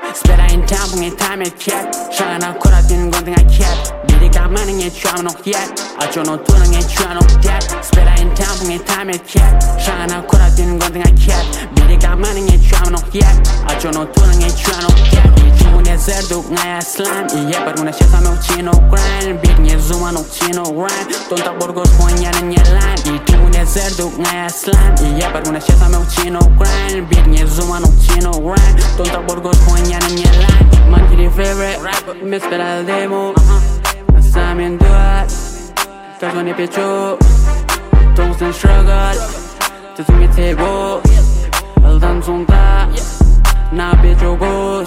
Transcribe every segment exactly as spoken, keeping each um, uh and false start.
Spera in tampung time at cat Shana kora din gonding a cat Biriga manning a chuan of yet A jono tuning a chuan of that Spera in tampung time at cat Shana kora din gonding a cat Biriga manning a chuan of yet A jono tuning a chuan of that Chune zerduk ngaya slam Iye baruna sheta me uchino grind Big nye zuma no chino grind Tonta borgos ponya na nye line Chune zerduk ngaya slam Iye baruna sheta me uchino grind Big nye zuma no chino grind Tonta borgos ponya na nye line Man kiri favorite Me spera el demo Samin duat Kazo ni pecho Tongsen struggle Tutu mi tebo Aldan zonda Na pecho gos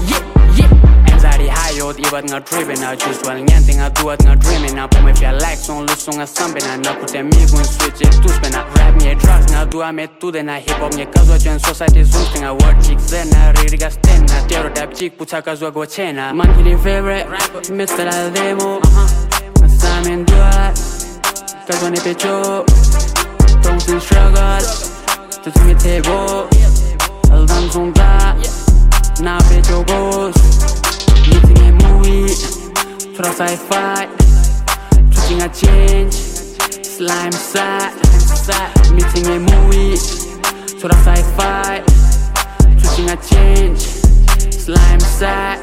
Anxiety high yod ibat nga driven na usual Nyante nga duat nga dreaming na Pume fia like song luso nga sambe na Na kute mi gun switch e tuspe na Rap nye drugs nga dua me tude na Hip hop nye kazwa jen society zunste nga Word chick zen na ririga sten na Stereotype chick puta kazwa go chena Man kili favorite Mister al demo Samin duat Kazwa ni pecho Tongsen struggle Tutu mi tebo Aldan zonda Na pecho gos Meeting a movie Throw sci-fi Choosing a change Slime side Meeting a movie Throw sci-fi Choosing a change Slime side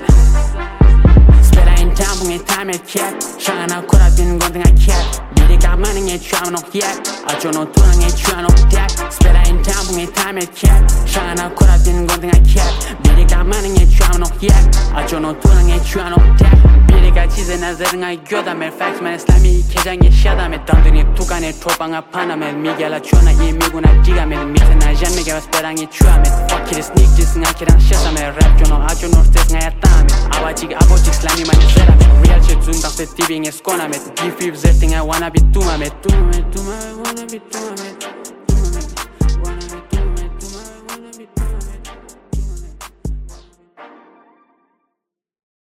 Spera in tampung a time at cat Shana kora din gonding a cat Biriga manning a chuan of yet A jono tuning a chuan of that Spera in tampung a time at cat Shana kora din gonding a cat Biriga manning a chuan of yet A jono tuning a chuan of that Biriga chize na zer nga gyoda me Facts man islami kejange shada me Dandini tukane topanga pana me Migala chuana i miguna giga me Mite na jan me gava spera nge chua me Fuck kiri sneak jis nga kiran shesa me Rap jono a jono stes nga yata me Awa jig abo jik slami mani zera me Real shit zoom dakse tibi nge skona me Beef beef zerti nga wanna be tuma me Tuma me, tuma me, wanna be tuma me